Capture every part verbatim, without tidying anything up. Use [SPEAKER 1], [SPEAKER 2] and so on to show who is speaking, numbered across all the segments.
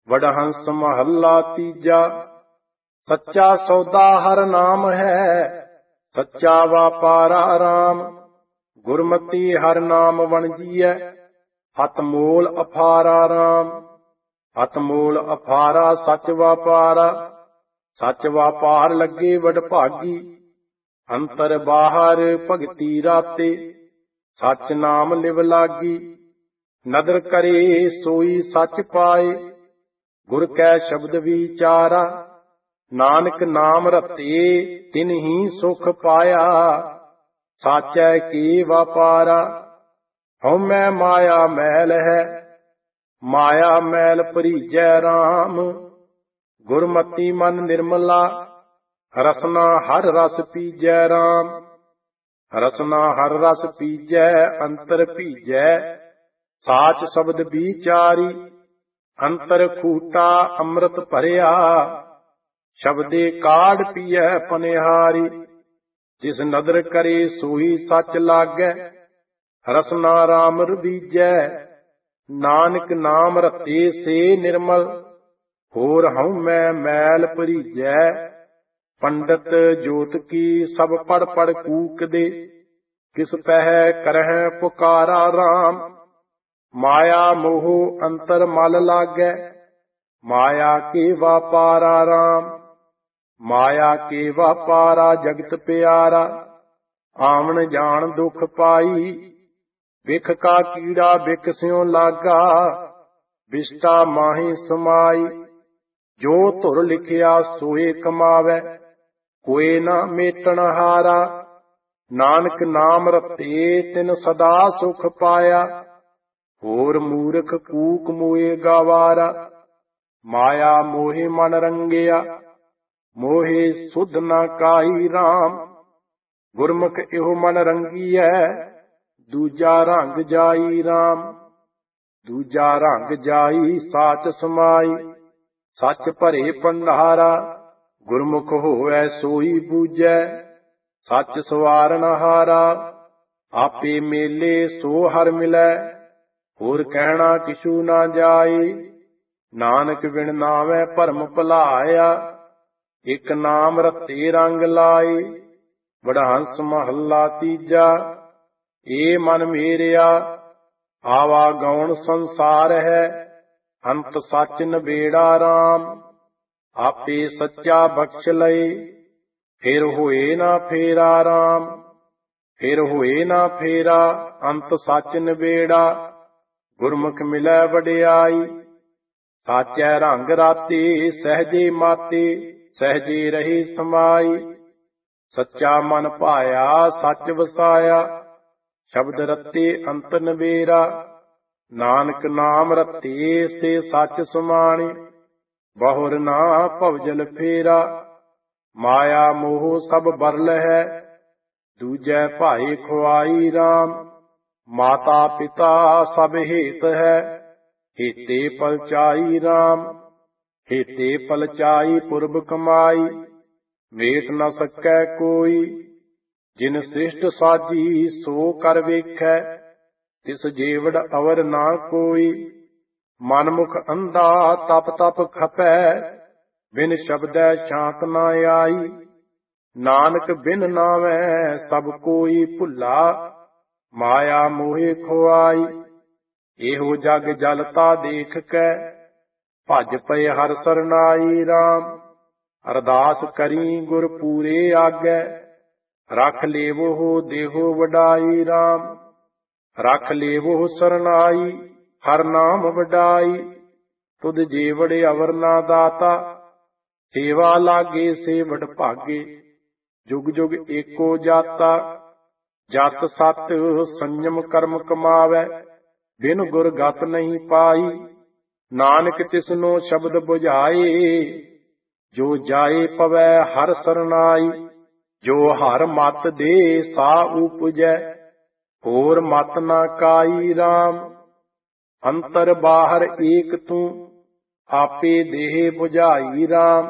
[SPEAKER 1] ਵਡਹੰਸ ਮਹੱਲਾ ਤੀਜਾ। ਸੱਚਾ ਸੌਦਾ ਹਰ ਨਾਮ ਹੈ, ਸੱਚਾ ਵਾਪਾਰਾ ਰਾਮ। ਗੁਰਮਤੀ ਹਰ ਨਾਮ ਵਣਜੀਐ, ਹਤ ਮੋਲ ਅਫਾਰਾ ਰਾਮ। ਹਤ ਮੋਲ ਅਫਾਰਾ ਸੱਚ ਵਾਪਾਰਾ, ਸੱਚ ਵਾਪਾਰ ਲੱਗੇ ਵਡਭਾਗੀ। ਅੰਤਰ ਬਾਹਰ ਭਗਤੀ ਰਾਤੇ, ਸੱਚ ਨਾਮ ਲਿਵ ਲਾਗੀ। ਨਦਰ ਕਰੇ ਸੋਈ ਸੱਚ ਪਾਏ, ਗੁਰ ਕੈ ਸ਼ਬਦ ਵਿਚਾਰਾ। ਨਾਨਕ ਨਾਮ ਰਤੇ ਤਿਨਹੀ ਸੁਖ ਪਾਇਆ, ਸਾਚੈ ਕੀ ਵਾਪਾਰਾ। ਹਉਮੈ ਮਾਇਆ ਮੈਲ ਹੈ, ਮਾਇਆ ਮੈਲ ਭਰੀਜੈ ਰਾਮ। ਗੁਰਮਤੀ ਮਨ ਨਿਰਮਲਾ, ਰਸਨਾ ਹਰ ਰਸ ਪੀਜੈ ਰਾਮ। ਰਸਨਾ ਹਰ ਰਸ ਪੀਜੈ ਅੰਤਰ ਭੀਜੈ, ਸਾਚ ਸ਼ਬਦ ਵਿਚਾਰੀ। ਅੰਤਰ ਖੂਟਾ ਅੰਮ੍ਰਿਤ ਭਰਿਆ, ਸ਼ਬਦੇ ਕਾਢ ਪੀਐ ਪਨਿਹਾਰੀ। ਜਿਸ ਨਦਰ ਕਰੇ ਸੋਈ ਸੱਚ ਲਾਗੈ, ਰਸਨਾ ਰਾਮ ਰਬੀਜੈ। ਨਾਨਕ ਨਾਮ ਰਤੇ ਸੇ ਨਿਰਮਲ, ਹੋਰ ਹਉਮੈ ਮੈਲ ਭਰੀਜੈ। ਪੰਡਤ ਜੋਤ ਕੀ ਸਭ ਪੜ ਪੜ ਕੂਕਦੇ, ਕਿਸ ਪਹਿ ਕਰਹਿ ਪੁਕਾਰਾ ਰਾਮ। ਮਾਇਆ ਮੋਹ ਅੰਤਰ ਮਲ ਲਾਗੈ, ਮਾਇਆ ਕੇ ਵਾਪਾਰਾ ਰਾਮ। ਮਾਇਆ ਕੇ ਵਾਪਾਰਾ ਜਗਤ ਪਿਆਰਾ, ਆਵਣ ਜਾਣ ਦੁਖ ਪਾਈ। ਵਿਖ ਕਾ ਕੀੜਾ ਵਿਖ ਸਿਉ ਲਾਗਾ, ਵਿਸ਼ਟਾ ਮਾਹੀ ਸਮਾਈ। ਜੋ ਧੁਰ ਲਿਖਿਆ ਸੋਏ ਕਮਾਵੈ, ਕੋਏ ਨਾ ਮੇਟਣ ਹਾਰਾ। ਨਾਨਕ ਨਾਮ ਰਤੇ ਤਿਨ ਸਦਾ ਸੁਖ ਪਾਇਆ, ਹੋਰ ਮੂਰਖ ਕੂਕ ਮੋਏ ਗਾਵਾਰਾ। ਮਾਇਆ ਮੋਹਿ ਮਨ ਰੰਗਿਆ, ਮੋਹਿ ਸੁਧ ਨਾ ਕਾਈ ਰਾਮ। ਗੁਰਮੁਖ ਇਹੋ ਮਨ ਰੰਗੀਐ, ਦੂਜਾ ਰੰਗ ਜਾਈ ਰਾਮ। ਦੂਜਾ ਰੰਗ ਜਾਈ ਸਾਚ ਸਮਾਈ, ਸੱਚ ਭਰੇ ਭੰਡਾਰਾ। ਗੁਰਮੁਖ ਹੋਵੈ ਸੋਈ ਬੂਝੈ, ਸੱਚ ਸਵਾਰਨ ਹਾਰਾ। ਆਪੇ ਮੇਲੇ ਸੋ ਹਰ ਮਿਲੈ, ਹੋਰ ਕਹਿਣਾ ਕਿਛੂ ਨਾ ਜਾਏ। ਨਾਨਕ ਬਿਨ ਨਾਵੈ ਭਰਮ ਭੁਲਾਇਆ, ਇਕ ਨਾਮ ਰਤੇ ਰੰਗ ਲਾਏ। ਵਡਹੰਸ ਮਹੱਲਾ ਤੀਜਾ। ਏ ਮਨ ਮੇਰਿਆ, ਆਵਾ ਗੌਣ ਸੰਸਾਰ ਹੈ, ਅੰਤ ਸੱਚ ਨਬੇੜਾ ਰਾਮ। ਆਪੇ ਸੱਚਾ ਬਖਸ਼ ਲਏ, ਫਿਰ ਹੋਏ ਨਾ ਫੇਰਾ ਰਾਮ। ਫਿਰ ਹੋਏ ਨਾ ਫੇਰਾ, ਅੰਤ ਸੱਚ ਨਬੇੜਾ। ਗੁਰਮੁਖ ਮਿਲੈ ਵਡਿਆਈ, ਸਾਚੈ ਰੰਗ ਰਾਤੇ। ਸਹਿਜੇ ਮਾਤੇ, ਸਹਿਜੇ ਰਹੇ ਸਮਾਈ। ਸੱਚਾ ਮਨ ਭਾਇਆ, ਸੱਚ ਵਸਾਇਆ। ਸ਼ਬਦ ਰਤੇ ਅੰਤ ਨਬੇਰਾ, ਨਾਨਕ ਨਾਮ ਰਤੇ ਸੇ ਸੱਚ ਸਮਾਣੀ। ਬਹੁਰ ਨਾ ਭਵਜਲ ਫੇਰਾ, ਮਾਇਆ ਮੋਹ ਸਭ ਬਰਲ ਹੈ। ਦੂਜੈ ਭਾਈ ਖੁਆਈ ਰਾਮ। ਮਾਤਾ ਪਿਤਾ ਸਭ ਹੇਤ ਹੈ, ਹੇਤੇ ਪਲਚਾਈ ਰਾਮ। ਹੇਤੇ ਪਲਚਾਈ ਪੁਰਬ ਕਮਾਈ, ਮੇਟ ਨ ਸਕੈ ਕੋਈ। ਜਿਨ ਸ੍ਰਿਸ਼ਟ ਸਾਜੀ ਸੋ ਕਰ ਵੇਖੈ, ਤਿਸ ਜੀਵੜ ਅਵਰ ਨਾ ਕੋਈ। ਮਨਮੁਖ ਅੰਧਾ ਤਪ ਤਪ ਖਪੈ, ਬਿਨ ਸ਼ਬਦੈ ਸ਼ਾਂਤ ਨਾ ਆਈ। ਨਾਨਕ ਬਿਨ ਨਾਵੈ ਸਭ ਕੋਈ ਭੁੱਲਾ, ਮਾਇਆ ਮੋਹਿ ਖੁਆਈ। ਇਹੋ ਜਗ ਜਲਤਾ ਦੇਖ ਕੇ, ਭਜ ਪਏ ਹਰਿ ਸਰਨਾਈ ਰਾਮ। ਅਰਦਾਸ ਕਰੀ ਗੁਰ ਪੂਰੇ ਆਗੈ, ਰਖ ਲੇਵੋ ਦੇਹੋ ਵਡਾਈ ਰਾਮ। ਰਖ ਲੇਵੋ ਸਰਨਾਈ, ਹਰ ਨਾਮ ਵਡਾਈ। ਤੁਧ ਜੀਵੜ ਅਵਰ ਨਾ ਦਾਤਾ, ਸੇਵਾ ਲਾਗੇ ਸੇ ਵਡਭਾਗੇ। ਜੁਗ ਜੁਗ ਏਕੋ ਜਾਤਾ, ਜਤ ਸਤ ਸੰਜਮ ਕਰਮ ਕਮਾਵੈ। ਬਿਨ ਗੁਰ ਗਤ ਨਹੀਂ ਪਾਈ, ਨਾਨਕ ਤਿਸਨੋ ਸ਼ਬਦ ਬੁਝਾਏ। ਜੋ ਜਾਏ ਪਵੈ ਹਰ ਸਰਨਾਈ, ਜੋ ਹਰ ਮਤ ਦੇ ਸਾ ਉਪਜੈ। ਹੋਰ ਮਤ ਨਾ ਕਾਈ ਰਾਮ। ਅੰਤਰ ਬਾਹਰ ਏਕ ਤੂੰ, ਆਪੇ ਦੇਹ ਬੁਝਾਈ ਰਾਮ।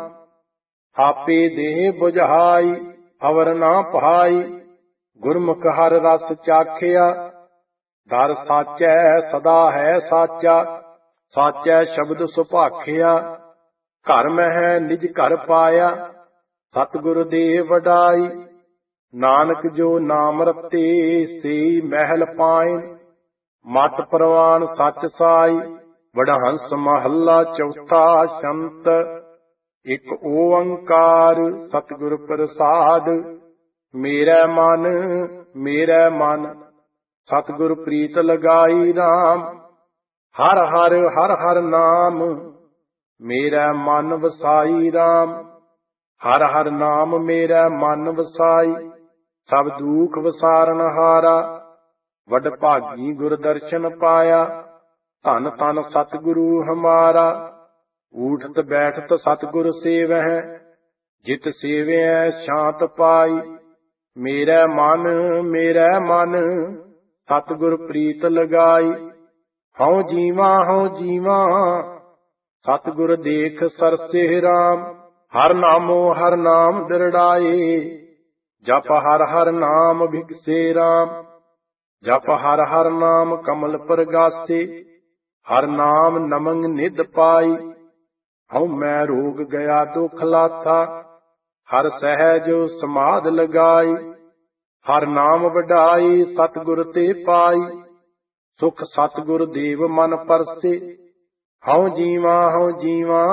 [SPEAKER 1] ਆਪੇ ਦੇਹ ਬੁਝਾਈ, ਅਵਰ ਨਾ ਭਾਈ। ਗੁਰਮੁਖ ਹਰ ਰਸ ਚਾਖਿਆ, ਦਰ ਸਾਚੈ ਸਦਾ ਹੈ ਸਾਚਾ। ਸਾਚੈ ਸ਼ਬਦ ਸੁਭਾਖਿਆ, ਘਰ ਮਹਿ ਨਿਜ ਘਰ ਪਾਇਆ, ਸਤਿਗੁਰ ਦੇ ਵਡਾਈ। ਨਾਨਕ ਜੋ ਨਾਮ ਰਤੇ, ਸੇਈ ਮਹਿਲ ਪਾਇਨ, ਮਤ ਪ੍ਰਵਾਨ ਸੱਚ ਸਾਈ। ਵਡਹੰਸ ਮਹੱਲਾ ਚੌਥਾ, ਸ਼ੰਤ ਇਕ ਓੰਕਾਰ ਸਤਿਗੁਰ ਪ੍ਰਸਾਦ। ਮੇਰਾ ਮਨ ਮੇਰਾ ਮਨ ਸਤਿਗੁਰ ਪ੍ਰੀਤ ਲਗਾਈ ਰਾਮ। ਹਰ ਹਰ ਹਰ ਹਰ ਨਾਮ ਮੇਰਾ ਮਨ ਵਸਾਈ ਰਾਮ। ਹਰ ਹਰ ਨਾਮ ਮੇਰਾ ਮਨ ਵਸਾਈ, ਸਭ ਦੁਖ ਵਸਾਰਨ ਹਾਰਾ। ਵਡ ਭਾਗੀ ਗੁਰ ਦਰਸ਼ਨ ਪਾਇਆ, ਧਨ ਧਨ ਸਤਿਗੁਰੂ ਹਮਾਰਾ। ਊਠਤ ਬੈਠਤ ਸਤਿਗੁਰ ਸੇਵਹਿ, ਜਿਤ ਸੇਵਿਐ ਸ਼ਾਂਤ ਪਾਈ। ਮੇਰਾ ਮਨ ਮੇਰਾ ਮਨ ਸਤਿਗੁਰ ਪ੍ਰੀਤ ਲਗਾਈ। ਹਉ ਜੀਵਾਂ ਹਉ ਜੀਵਾਂ ਸਤਿਗੁਰ ਦੇਖ ਸਰਸੇ ਰਾਮ। ਹਰ ਨਾਮੋ ਹਰ ਨਾਮ ਦਿਰੜਾਏ, ਜਪ ਹਰ ਹਰ ਨਾਮ ਭਿਗਸੇ ਰਾਮ। ਜਪ ਹਰ ਹਰ ਨਾਮ ਕਮਲ ਪ੍ਰਗਾਸੇ, ਹਰ ਨਾਮ ਨਮੰਗ ਨਿਧ ਪਾਈ। ਹਉ ਮੈਂ ਰੋਗ ਗਿਆ ਦੁਖ ਲਾਥਾ, ਹਰ ਸਹਿਜ ਸਮਾਧ ਲਗਾਈ। ਹਰ ਨਾਮ ਵਡਾਈ ਸਤਿਗੁਰ ਤੇ ਪਾਈ, ਸੁਖ ਸਤਿਗੁਰ ਦੇਵ ਮਨ ਪਰਸੇ। ਹਉ ਜੀਵਾਂ ਹਉ ਜੀਵਾਂ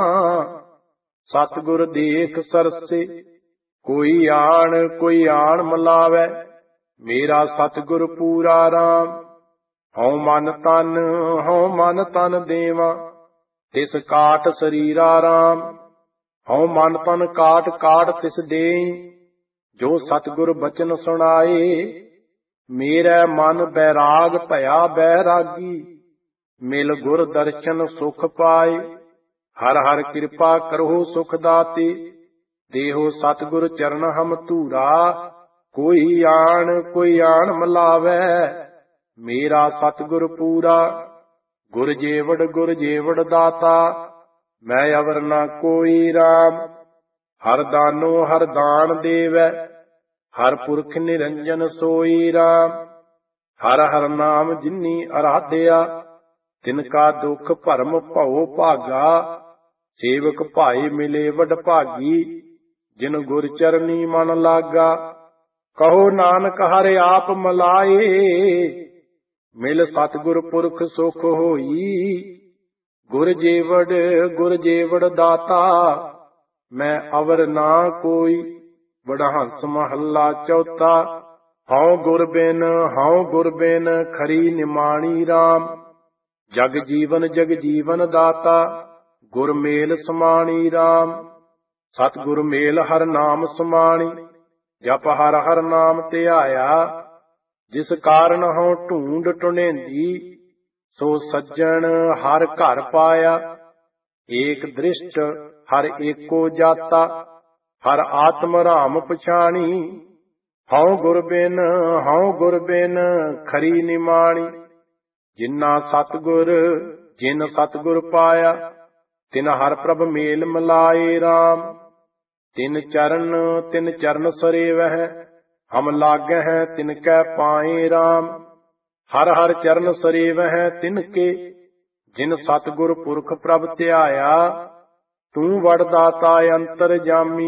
[SPEAKER 1] ਸਤਿਗੁਰ ਦੇਖ ਸਰਸੇ। ਕੋਈ ਆਣ ਕੋਈ ਆਣ ਮਿਲਾਵੈ, ਮੇਰਾ ਸਤਿਗੁਰ ਪੂਰਾ ਰਾਮ। ਹਉ ਮਨ ਤਨ ਹਉ ਮਨ ਤਨ ਦੇਵਾਂ, ਤਿਸ ਕਾਟ ਸਰੀਰਾ ਰਾਮ। ਹਉ ਮਨ ਤਨ ਕਾਟ ਕਾਟ ਤਿਸ ਦੇਈ, ਜੋ ਸਤਿਗੁਰ ਬਚਨ ਸੁਣਾਏ। ਮੇਰਾ ਮਨ ਬੈਰਾਗ ਭਇਆ ਬੈਰਾਗੀ, ਮਿਲ ਗੁਰ ਦਰਸ਼ਨ ਸੁਖ ਪਾਏ। ਹਰ ਹਰ ਕਿਰਪਾ ਕਰੋ ਸੁਖ ਦਾਤੇ, ਦੇਹੋ ਸਤਿਗੁਰ ਚਰਨ ਹਮ ਧੂਰਾ। ਕੋਈ ਆਣ ਕੋਈ ਆਣ ਮਿਲਾਵੈ, ਮੇਰਾ ਸਤਿਗੁਰ ਪੂਰਾ। ਗੁਰ ਜੇਵੜ ਗੁਰ ਜੇਵੜ ਦਾਤਾ, ਮੈਂ ਅਵਰ ਨਾ ਕੋਈ ਰਾਮ। ਹਰ ਦਾਨੋ ਹਰ ਦਾਨ ਦੇਵੈ, ਹਰ ਪੁਰਖ ਨਿਰੰਜਨ ਸੋਈ ਰਾਮ। ਹਰ ਹਰ ਨਾਮ ਜਿਨੀ ਅਰਾਧਿਆ, ਤਿਨ ਕਾ ਦੁਖ ਭਰਮ ਭਉ ਭਾਗਾ। ਸੇਵਕ ਭਾਈ ਮਿਲੇ ਵਡ ਭਾਗੀ, ਜਿਨ ਗੁਰ ਚਰਨੀ ਮਨ ਲਾਗਾ। ਕਹੋ ਨਾਨਕ ਹਰਿ ਆਪ ਮਲਾਏ, ਮਿਲ ਸਤਿਗੁਰ ਪੁਰਖ ਸੁਖ ਹੋਈ। ਗੁਰ ਜੇਵੜ ਗੁਰ ਜੇਵੜ ਦਾਤਾ, ਮੈਂ ਅਵਰ ਨਾ ਕੋਈ। ਵਡਹੰਸ ਮਹੱਲਾ ਚੌਥਾ, ਹਉ ਗੁਰ ਬਿਨ ਹਉ ਗੁਰ ਬਿਨ ਖਰੀ ਨਿਮਾਣੀ ਰਾਮ। ਜਗ ਜੀਵਨ ਜਗ ਜੀਵਨ ਦਾਤਾ, ਗੁਰ ਮੇਲ ਸਮਾਣੀ ਰਾਮ। ਸਤਿਗੁਰ ਮੇਲ ਹਰ ਨਾਮ ਸਮਾਣੀ, ਜਪ ਹਰ ਹਰ ਨਾਮ ਧਿਆਇਆ। ਜਿਸ ਕਾਰਨ ਹਉ ਢੂੰਡ ਟੁੰਡੇਂਦੀ, ਸੋ ਸੱਜਣ ਹਰ ਘਰ ਪਾਇਆ। ਏਕ ਦ੍ਰਿਸ਼ਟ ਹਰ ਏਕੋ ਜਾਤਾ, ਹਰ ਆਤਮ ਰਾਮ ਪਛਾਣੀ। ਹਉ ਗੁਰ ਬਿਨ ਹਉ ਗੁਰ ਬਿਨ ਖਰੀ ਨਿਮਾਣੀ। ਜਿਨਾ ਸਤਿਗੁਰ ਜਿਨ ਸਤਿਗੁਰ ਪਾਇਆ, ਤਿਨ ਹਰ ਪ੍ਰਭ ਮੇਲ ਮਿਲਾਏ ਰਾਮ। ਤਿਨ ਚਰਨ ਤਿਨ ਚਰਨ ਸਰੇਵਹਿ, ਹਮ ਲਾਗਹਿ ਤਿਨ ਕੈ ਪਾਏ ਰਾਮ। ਹਰ ਹਰ ਚਰਨ ਸਰੇਵਹਿ ਤਿਨ ਕੇ, ਜਿਨ ਸਤਿਗੁਰ ਪੁਰਖ ਪ੍ਰਭ ਧਿਆਇਆ। ਤੂੰ ਵਡ ਦਾਤਾ ਅੰਤਰ ਜਾਮੀ,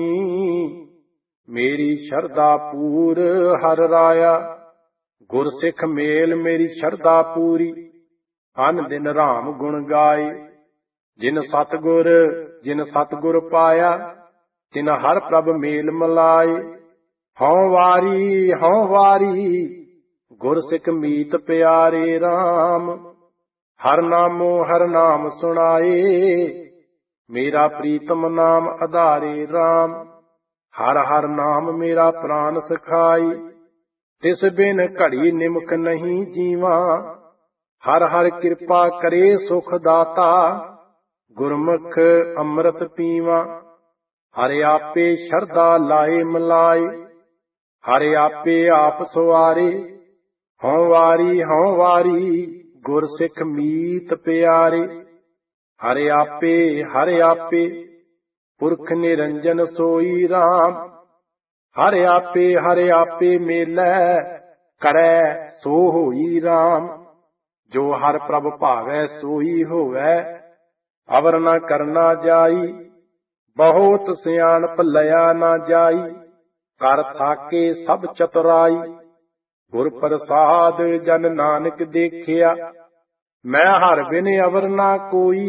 [SPEAKER 1] ਮੇਰੀ ਸ਼ਰਧਾ ਪੂਰ ਹਰ ਰਾਇਆ। ਗੁਰ ਸਿੱਖ ਮੇਲ ਮੇਰੀ ਸ਼ਰਧਾ ਪੂਰੀ, ਅਨ ਦਿਨ ਰਾਮ ਗੁਣ ਗਾਏ। ਜਿਨ ਸਤਿਗੁਰ ਜਿਨ ਸਤਿਗੁਰ ਪਾਇਆ, ਤਿਨ ਹਰ ਪ੍ਰਭ ਮੇਲ ਮਿਲਾਏ। ਹਉ ਵਾਰੀ ਹਉ ਵਾਰੀ ਗੁਰ ਸਿੱਖ ਮੀਤ ਪਿਆਰੇ ਰਾਮ। ਹਰ ਨਾਮੋ ਹਰ ਨਾਮ ਸੁਣਾਏ, ਮੇਰਾ ਪ੍ਰੀਤਮ ਨਾਮ ਆਧਾਰੇ ਰਾਮ। ਹਰ ਹਰ ਨਾਮ ਮੇਰਾ ਪ੍ਰਾਨ ਸਖਾਈ, ਤਿਸ ਬਿਨ ਘੜੀ ਨਿਮਕ ਨਹੀਂ ਜੀਵਾਂ। ਹਰ ਹਰ ਕਿਰਪਾ ਕਰੇ ਸੁਖ ਦਾਤਾ, ਗੁਰਮੁਖ ਅੰਮ੍ਰਿਤ ਪੀਵਾਂ। ਹਰਿ ਆਪੇ ਸ਼ਰਧਾ ਲਾਏ ਮਿਲਾਏ, ਹਰਿ ਆਪੇ ਆਪ ਸਵਾਰੇ। ਹਉ ਵਾਰੀ ਹਉ ਵਾਰੀ ਗੁਰ ਸਿੱਖ ਮੀਤ ਪਿਆਰੇ। ਹਰਿ ਆਪੇ ਹਰਿ ਆਪੇ ਪੁਰਖ ਨਿਰੰਜਨ ਸੋਈ ਰਾਮ। ਹਰਿ ਆਪੇ ਹਰਿ ਆਪੇ ਮੇਲੈ, ਕਰੈ ਸੋ ਹੋਈ ਰਾਮ। ਜੋ ਹਰ ਪ੍ਰਭ ਭਾਵੈ ਸੋਈ ਹੋਵੈ, ਅਵਰ ਨਾ ਕਰਨਾ ਜਾਈ, ਬਹੁਤ ਸਿਆਣਪ ਲਿਆ ਨਾ ਜਾਈ। ਕਰ ਥਾਕੇ ਸਭ ਚਤੁਰਾਈ, ਗੁਰ ਪ੍ਰਸਾਦ ਜਨ ਨਾਨਕ ਦੇਖਿਆ। ਮੈਂ ਹਰ ਬਿਨ ਅਵਰ ਨਾ ਕੋਈ,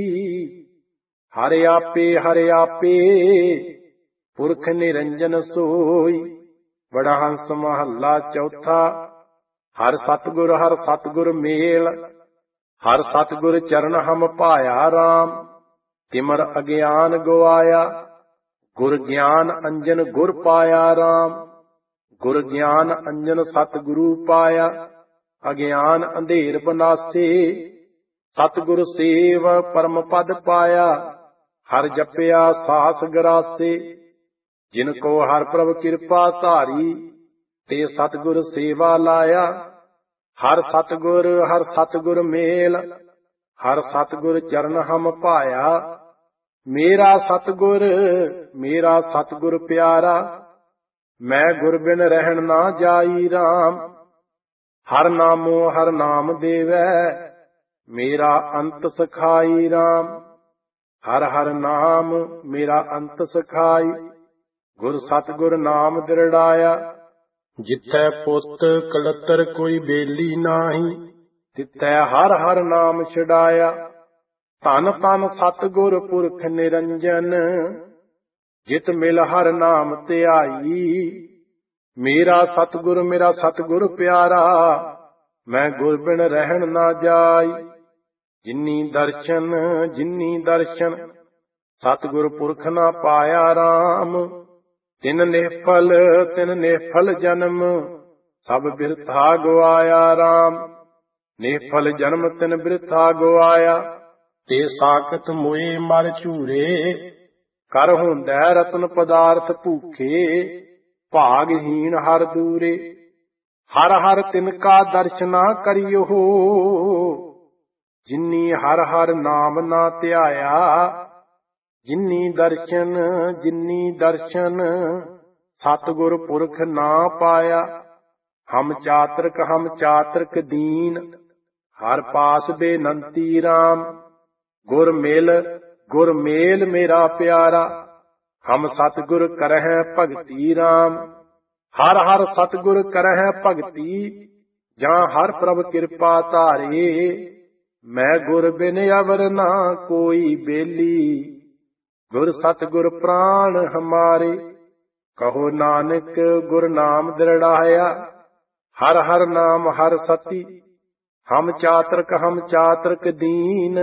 [SPEAKER 1] ਹਰ ਆਪੇ ਹਰ ਆਪੇ ਪੁਰਖ ਨਿਰੰਜਨ ਸੋਈ। ਵਡਹੰਸ ਮਹੱਲਾ ਚੌਥਾ। ਹਰ ਸਤਿਗੁਰ ਹਰ ਸਤਿਗੁਰ ਮੇਲ, ਹਰ ਸਤਿਗੁਰ ਚਰਨ ਹਮ ਪਾਇਆ ਰਾਮ। ਤਿਮਰ ਅਗਿਆਨ ਗਵਾਇਆ, ਗੁਰ ਗਿਆਨ ਅੰਜਨ ਗੁਰ ਪਾਇਆ ਰਾਮ। ਗੁਰ ਗਿਆਨ ਅੰਜਨ ਸਤਿਗੁਰੂ ਪਾਇਆ, ਅਗਿਆਨ ਅੰਧੇਰ ਬਨਾਸੇ। ਸਤਿਗੁਰ ਸੇਵ ਪਰਮ ਪਦ ਪਾਇਆ, ਹਰ ਜਪਿਆ ਸਾਸ ਗਰਾਸੇ। ਜਿਨ ਕੋ ਹਰ ਪ੍ਰਭ ਕਿਰਪਾ ਧਾਰੀ, ਤੇ ਸਤਿਗੁਰ ਸੇਵਾ ਲਾਇਆ। ਹਰ ਸਤਿਗੁਰ ਹਰ ਸਤਿਗੁਰ ਮੇਲ, ਹਰ ਸਤਿਗੁਰ ਚਰਨ ਹਮ ਪਾਇਆ। ਮੇਰਾ ਸਤਿਗੁਰ ਮੇਰਾ ਸਤਿਗੁਰ ਪਿਆਰਾ, ਮੈਂ ਗੁਰ ਬਿਨ ਰਹਿਣ ਨਾ ਜਾਈ ਰਾਮ। ਹਰ ਨਾਮੋ ਹਰ ਨਾਮ ਦੇਵੈ, ਮੇਰਾ ਅੰਤ ਸਖਾਈ ਰਾਮ। ਹਰ ਹਰ ਨਾਮ ਮੇਰਾ ਅੰਤ ਸਖਾਈ, ਗੁਰ ਸਤਿਗੁਰ ਨਾਮ ਦਿਰੜਾਇਆ। ਜਿੱਥੈ ਪੁੱਤ ਕਲਤਰ ਕੋਈ ਬੇਲੀ ਨਾਹੀ, ਤਿੱਥੈ ਹਰ ਹਰ ਨਾਮ ਛਡਾਇਆ। ਧਨ ਧਨ ਸਤਿਗੁਰ ਪੁਰਖ ਨਿਰੰਜਨ, ਜਿਤ ਮਿਲ ਹਰ ਨਾਮ ਧਿਆਈ। ਮੇਰਾ ਸਤਿਗੁਰ ਮੇਰਾ ਸਤਿਗੁਰ ਪਿਆਰਾ, ਮੈਂ ਗੁਰ ਬਿਨ ਰਹਿਣ ਨਾ ਜਾਈ। ਜਿਨੀ ਦਰਸ਼ਨ ਜਿਨੀ ਦਰਸ਼ਨ, ਸਤਿਗੁਰ ਪੁਰਖ ਨਾ ਪਾਇਆ ਰਾਮ। ਤਿਨ ਨਿਫਲ ਤਿਨ ਨਿਫਲ ਜਨਮ, ਸਭ ਬਿਰਥਾ ਗਵਾਇਆ ਰਾਮ। ਨਿਫਲ ਜਨਮ ਤਿਨ ਬਿਰਥਾ ਗਵਾਇਆ, ਤੇ ਸਾਖਤ ਮੋਏ ਮਰ ਝੂਰੇ। ਕਰ ਹੁੰਦੈ ਰਤਨ ਪਦਾਰਥ ਭੂਖੇ, ਭਾਗਹੀਣ ਹਰ ਦੂਰੇ। ਹਰ ਹਰ ਤਿਨ ਕਾ ਦਰਸ਼ਨਾ ਕਰਿਓ, ਜਿਨੀ ਹਰ ਹਰ ਨਾਮ ਨਾ ਧਿਆਇਆ। ਜਿਨੀ ਦਰਸ਼ਨ ਜਿਨੀ ਦਰਸ਼ਨ, ਸਤਿਗੁਰ ਪੁਰਖ ਨਾ ਪਾਇਆ। ਹਮ ਚਾਤ੍ਰਿਕ ਹਮ ਚਾਤ੍ਰਿਕ ਦੀਨ, ਹਰ ਪਾਸ ਬੇਨੰਤੀ ਰਾਮ। ਗੁਰ ਮਿਲ ਗੁਰ ਮੇਲ ਮੇਰਾ ਪਿਆਰਾ, ਹਮ ਸਤਿਗੁਰ ਕਰਹਿ ਭਗਤੀ ਰਾਮ। ਹਰ ਹਰ ਸਤਿਗੁਰ ਕਰਹਿ ਭਗਤੀ, ਜਾਂ ਹਰ ਪ੍ਰਭ ਕਿਰਪਾ ਧਾਰੇ। ਮੈਂ ਗੁਰ ਬਿਨ ਅਵਰ ਨਾ ਕੋਈ ਬੇਲੀ, ਗੁਰ ਸਤਿਗੁਰ ਪ੍ਰਾਣ ਹਮਾਰੇ। ਕਹੋ ਨਾਨਕ ਗੁਰ ਨਾਮ ਦਿਰੜਾਇਆ, ਹਰ ਹਰ ਨਾਮ ਹਰ ਸਤੀ। ਹਮ ਚਾਤ੍ਰਿਕ ਹਮ ਚਾਤ੍ਰਿਕ ਦੀਨ,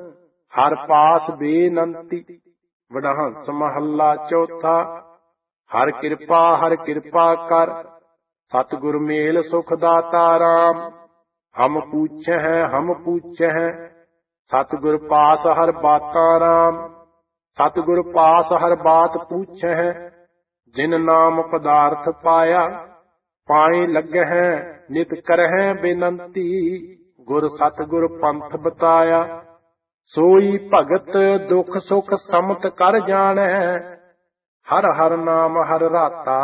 [SPEAKER 1] ਹਰ ਪਾਸ ਬੇਨੰਤੀ। ਵਡਹੰਸ ਮਹੱਲਾ ਚੌਥਾ। ਹਰ ਕਿਰਪਾ ਹਰ ਕਿਰਪਾ ਕਰ, ਸਤਿਗੁਰ ਮੇਲ ਸੁਖ ਦਾਤਾ ਰਾਮ। ਹਮ ਪੂਛਹਿ ਹਮ ਪੂਛਹਿ, ਸਤਿਗੁਰ ਪਾਸ ਹਰ ਬਾਤਾਂ ਰਾਮ। ਸਤਿਗੁਰ ਪਾਸ ਹਰ ਬਾਤ ਪੂਛਹਿ, ਜਿਨ ਨਾਮ ਪਦਾਰਥ ਪਾਇਆ। ਪਾਏ ਲੱਗਹਿ ਨਿਤ ਕਰਹਿ ਬੇਨੰਤੀ, ਗੁਰ ਸਤਿਗੁਰ ਪੰਥ ਬਤਾਇਆ। ਸੋਈ ਭਗਤ ਦੁਖ ਸੁਖ ਸਮਤ ਕਰ ਜਾਣੈ, ਹਰ ਹਰ ਨਾਮ ਹਰ ਰਾਤਾ।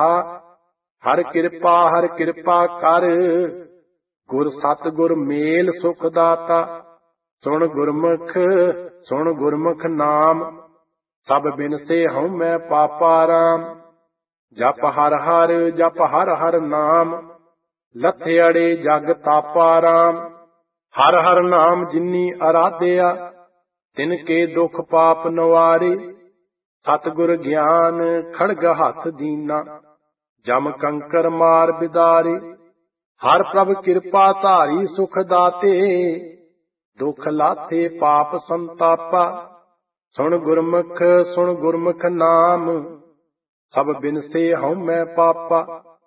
[SPEAKER 1] ਹਰ ਕਿਰਪਾ ਹਰ ਕਿਰਪਾ ਕਰ, ਗੁਰ ਸਤਿਗੁਰ ਮੇਲ ਸੁਖ ਦਾਤਾ। ਸੁਣ ਗੁਰਮੁਖ ਸੁਣ ਗੁਰਮੁਖ ਨਾਮ, ਸਭ ਬਿਨਸੇ ਹਉਮੈ ਪਾਪਾ ਰਾਮ। ਜਪ ਹਰ ਹਰ ਜਪ ਹਰ ਹਰ ਨਾਮ, ਲੱਥਿਆੜੇ ਜਗ ਤਾਪਾ ਰਾਮ। ਹਰ ਹਰ ਨਾਮ ਜਿਨੀ ਅਰਾਧਿਆ, ਤਿਨ ਕੇ ਦੁਖ ਪਾਪ ਨਵਾਰੇ। ਸਤਿਗੁਰ ਗਿਆਨ ਖੜਗ ਹੱਥ ਦੀਨਾ, ਜਮ ਕੰਕਰ ਮਾਰ ਬਿਦਾਰੇ। ਹਰ ਪ੍ਰਭ ਕਿਰਪਾ ਧਾਰੀ ਸੁਖ ਦਾਤੇ, ਦੁਖ ਲਾਥੇ ਪਾਪ ਸੰਤਾਪਾ। ਸੁਣ ਗੁਰਮੁਖ ਸੁਣ ਗੁਰਮੁਖ ਨਾਮ, ਸਭ ਬਿਨਸੇ ਹਉਮੈ ਪਾਪਾ।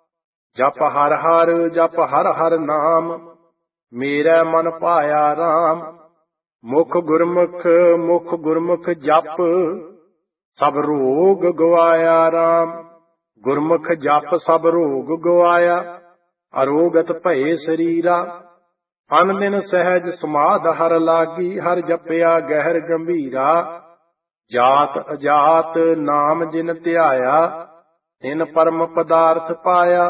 [SPEAKER 1] ਜਪ ਹਰ ਹਰ ਜਪ ਹਰ ਹਰ ਨਾਮ, ਮੇਰਾ ਮਨ ਭਾਇਆ ਰਾਮ। ਮੁਖ ਗੁਰਮੁਖ ਮੁਖ ਗੁਰਮੁਖ ਜਪ, ਸਭ ਰੋਗ ਗਵਾਇਆ ਰਾਮ। ਗੁਰਮੁਖ ਜਪ ਸਭ ਰੋਗ ਗਵਾਇਆ, ਅਰੋਗਤ ਭਏ ਸਰੀਰਾ। ਅਨ ਦਿਨ ਸਹਿਜ ਸਮਾਧ ਹਰ ਲਾਗੀ, ਹਰ ਜਪਿਆ ਗਹਿਰ ਗੰਭੀਰਾ। ਜਾਤ ਅਜਾਤ ਨਾਮ ਜਿਨ ਧਿਆਇਆ, ਤਿਨ ਪਰਮ ਪਦਾਰਥ ਪਾਇਆ।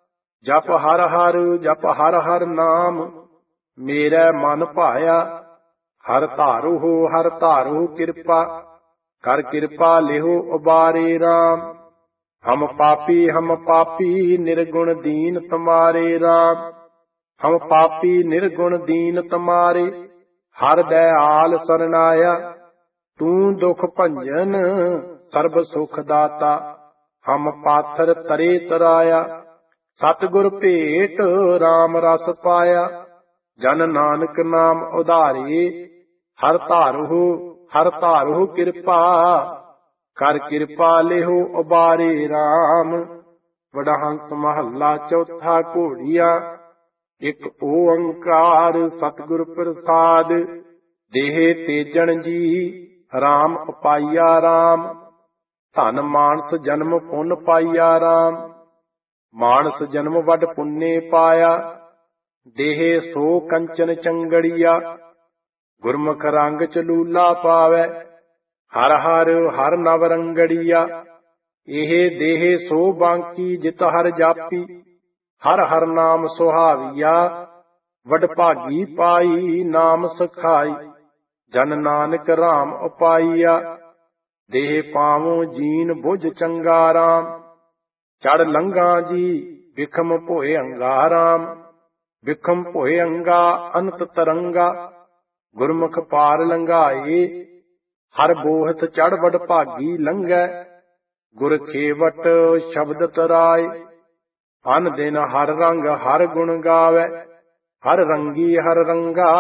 [SPEAKER 1] ਜਪ ਹਰ ਹਰ ਜਪ ਹਰ ਹਰ ਨਾਮ, ਮੇਰਾ ਮਨ ਭਾਇਆ। ਹਰ ਧਾਰੂ ਹੋ ਹਰ ਧਾਰੂ ਕਿਰਪਾ, ਕਰ ਕਿਰਪਾ ਲਿਹੋ ਉਬਾਰੇ ਰਾਮ। ਹਮ ਪਾਪੀ ਹਮ ਪਾਪੀ ਨਿਰਗੁਣ ਦੀਨ ਤੁਮਾਰੇ ਰਾਮ। ਹਮ ਪਾਪੀ ਨਿਰਗੁਣ ਦੀਨ ਤੁਮਾਰੇ, ਹਰ ਦਇਆਲ ਸਰਨਾਇਆ। ਤੂੰ ਦੁਖ ਭੰਜਨ ਸਰਬ ਸੁਖ ਦਾਤਾ, ਹਮ ਪਾਥਰ ਤਰੇ ਤਰਾਇਆ। ਸਤਿਗੁਰ ਭੇਟ ਰਾਮ ਰਸ ਪਾਇਆ, ਜਨ ਨਾਨਕ ਨਾਮ ਉਧਾਰੇ। ਹਰ ਧਾਰੂ ਹਰ ਧਾਰੂ ਕਿਰਪਾ, ਕਰ ਕਿਰਪਾ ਲਿਹੋ ਉਬਾਰੇ ਰਾਮ। ਵਡਹੰਸ ਮਹੱਲਾ ਚੌਥਾ ਘੋੜੀਆ। ਇੱਕ ਓੰਕਾਰ ਸਤਿਗੁਰ ਪ੍ਰਸਾਦ, ਦੇਹ ਤੇਜਣ ਜੀ ਰਾਮ ਉਪਾਈਆ ਰਾਮ। ਧਨ ਮਾਨਸ ਜਨਮ ਪੁੰਨ ਪਾਈਆ ਰਾਮ। ਮਾਨਸ ਜਨਮ ਵੱਡ ਪੁੰਨੇ ਪਾਇਆ, ਦੇਹ ਸੋ ਕੰਚਨ ਚੰਗੜੀਆ। ਗੁਰਮੁਖ ਰੰਗ ਚ ਲੂਲਾ ਪਾਵੈ, ਹਰ ਹਰ ਹਰ ਨਵ ਰੰਗੜੀਆ। ਇਹ ਦੇਹ ਸੋ ਬਾਂਕੀ ਜਿਤ ਹਰ ਜਾਪੀ, ਹਰ ਹਰ ਨਾਮ ਸੁਹਾਵੀਆ। ਵਡ ਭਾਗੀ ਪਾਈ ਨਾਮ ਸਖਾਈ, ਜਨ ਨਾਨਕ ਰਾਮ ਉਪਾਈਆ। ਦੇਹ ਪਾਵੋ ਜੀਨ ਬੁਝ ਚੰਗਾ ਰਾਮ, ਚੜ ਲੰਘਾ ਜੀ ਵਿਖਮ ਭੋਏ ਅੰਗਾ ਰਾਮ। ਵਿਖਮ ਭੋਏ ਅੰਗਾ ਅਨੰਤ ਤਰੰਗਾ, ਗੁਰਮੁਖ ਪਾਰ ਲੰਘਾਏ। ਹਰ ਬੋਹਤ ਚੜ ਵਡ ਭਾਗੀ ਲੰਘੈ, ਗੁਰ ਖੇਵਟ ਸ਼ਬਦ ਤਰਾਏ। ਅਨ ਦਿਨ ਹਰ ਰੰਗ ਹਰ ਗੁਣ ਗਾਵੈ, ਹਰ ਰੰਗੀ ਹਰ ਰੰਗਾ।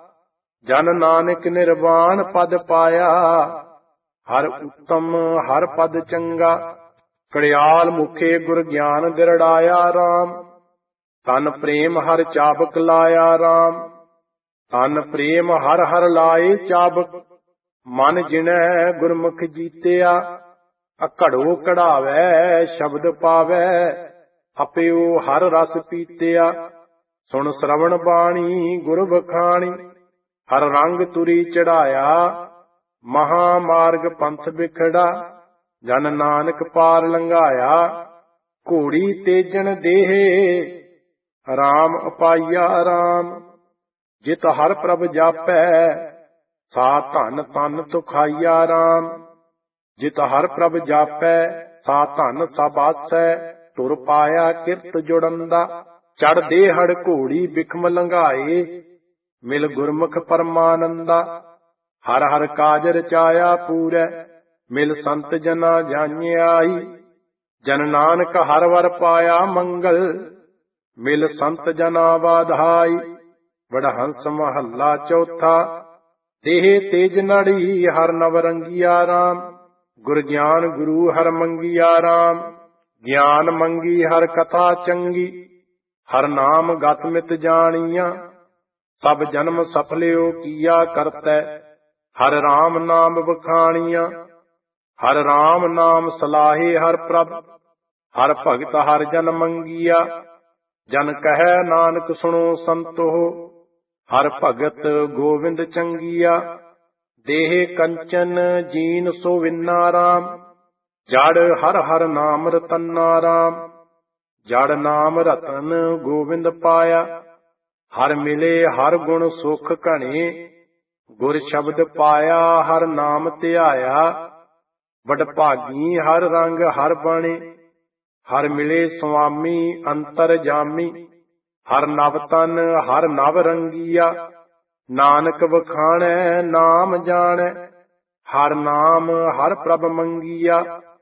[SPEAKER 1] ਜਨ ਨਾਨਕ ਨਿਰਵਾਣ ਪਦ ਪਾਇਆ, ਹਰ ਉੱਤਮ ਹਰ ਪਦ ਚੰਗਾ। ਕੜਿਆਲ ਮੁਖੇ ਗੁਰ ਗਿਆਨ ਦਿਰੜਾਇਆ ਰਾਮ, ਤਨ ਪ੍ਰੇਮ ਹਰ ਚਾਬਕ ਲਾਇਆ ਰਾਮ। ਤਨ ਪ੍ਰੇਮ ਹਰ ਹਰ ਲਾਏ ਚਾਬਕ, ਮਨ ਜਿਣੈ ਗੁਰਮੁਖ ਜੀਤਿਆ। ਅਕੜੋ ਕਢਾਵੈ ਸ਼ਬਦ ਪਾਵੈ, ਆਪਿਓ ਹਰ ਰਸ ਪੀਤਿਆ। ਸੁਣ ਸ਼ਰਵਣ ਬਾਣੀ ਗੁਰ ਬਖਾਣੀ, ਹਰ ਰੰਗ ਤੁਰੀ ਚੜਾਇਆ। ਮਹਾ ਮਾਰਗ ਪੰਥ ਬਿਖੜਾ, ਜਨ ਨਾਨਕ ਪਾਰ ਲੰਘਾਇਆ। ਘੋੜੀ ਤੇਜਣ ਦੇਹ ਰਾਮ ਉਪਾਈਆ ਰਾਮ। ਜਿਤ ਹਰ ਪ੍ਰਭ ਜਾਪੈ, ਸਾ ਧਨ ਤਨ ਤੁਖਾਈਆ ਰਾਮ। ਜਿਤ ਹਰ ਪ੍ਰਭ ਜਾਪੈ, ਸਾ ਧਨ ਸਭ ਆਸੈ। ਤੁਰ ਪਾਇਆ ਕਿਰਤ ਜੁੜੰਦਾ, ਚੜਦੇ ਹੜ ਘੋੜੀ ਬਿਖਮ ਲੰਘਾਏ। ਮਿਲ ਗੁਰਮੁਖ ਪਰਮਾਨੰਦਾ, ਹਰ ਹਰ ਕਾਜ ਰਚਾਇਆ ਪੂਰੈ। ਮਿਲ ਸੰਤ ਜਨਾ ਜਾਣਿਆਈ, ਜਨ ਨਾਨਕ ਹਰ ਵਰ ਪਾਇਆ ਮੰਗਲ। ਮਿਲ ਸੰਤ ਜਨਾ ਵਾਧਾਈ। ਵਡਹੰਸ ਮਹੱਲਾ ਚੌਥਾ। ਦੇਹ ਤੇਜ ਨੜੀ ਹਰ ਨਵ ਰੰਗੀਆ ਰਾਮ। ਗੁਰ ਗਿਆਨ ਗੁਰੂ ਹਰ ਮੰਗੀਆ ਰਾਮ। ਗਿਆਨ ਮੰਗੀ ਹਰ ਕਥਾ ਚੰਗੀ, ਹਰ ਨਾਮ ਗਤ ਮਿਤ ਜਾਣੀਆਂ। ਸਭ ਜਨਮ ਸਫਲਿਓ ਕੀਆ ਕਰਤੈ, ਹਰ ਰਾਮ ਨਾਮ ਬਖਾਣੀਆਂ। ਹਰ ਰਾਮ ਨਾਮ ਸਲਾਹੇ ਹਰ ਪ੍ਰਭ, ਹਰ ਭਗਤ ਹਰ ਜਨ ਮੰਗੀਆ। ਜਨ ਕਹੈ ਨਾਨਕ ਸੁਣੋ ਸੰਤੋ, ਹਰ ਭਗਤ ਗੋਵਿੰਦ ਚੰਗੀਆ। ਦੇਹ ਕੰਚਨ ਜੀਨ ਸੋ ਵਿਨਾ ਰਾਮ, ਜੜ ਹਰ ਹਰ ਨਾਮ ਰਤਨਾ ਰਾਮ। ਜੜ ਨਾਮ ਰਤਨ ਗੋਵਿੰਦ ਪਾਇਆ, ਹਰ ਮਿਲੇ ਹਰ ਗੁਣ ਸੁਖ ਘਣੇ। ਗੁਰ ਸ਼ਬਦ ਪਾਇਆ ਹਰ ਨਾਮ ਧਿਆਇਆ, ਵਡ ਭਾਗੀ ਹਰ ਰੰਗ ਹਰ ਬਣੇ। ਹਰ ਮਿਲੇ ਸੁਆਮੀ ਅੰਤਰ ਜਾਮੀ, ਹਰ ਨਵ ਤਨ ਹਰ ਨਵ ਰੰਗੀਆ। ਨਾਨਕ ਵਖਾਣੈ ਨਾਮ ਜਾਣੈ, ਹਰ ਨਾਮ ਹਰ ਪ੍ਰਭ ਮੰਗੀਆ।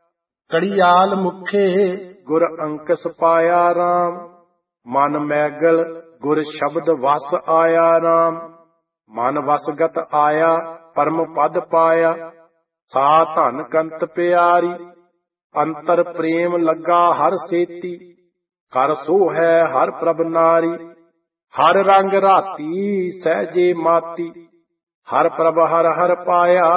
[SPEAKER 1] ਕੜੀਆਲ ਮੁਖੇ ਗੁਰ ਅੰਕਸ ਪਾਇਆ ਰਾਮ, ਮਨ ਮੈਗਲ ਗੁਰ ਸ਼ਬਦ ਵਸ ਆਇਆ ਰਾਮ। ਮਨ ਵਸਗਤ ਆਇਆ ਪਰਮ ਪਦ ਪਾਇਆ, ਸਾ ਧਨ ਕੰਤ ਪਿਆਰੀ। ਅੰਤਰ ਪ੍ਰੇਮ ਲੱਗਾ ਹਰ ਸੇਤੀ, ਕਰ ਸੋ ਹੈ ਹਰ ਪ੍ਰਭ ਨਾਰੀ। ਹਰ ਰੰਗ ਰਾਤੀ ਸਹਿਜੇ ਮਾਤੀ, ਹਰ ਪ੍ਰਭ ਹਰ ਹਰ ਪਾਇਆ।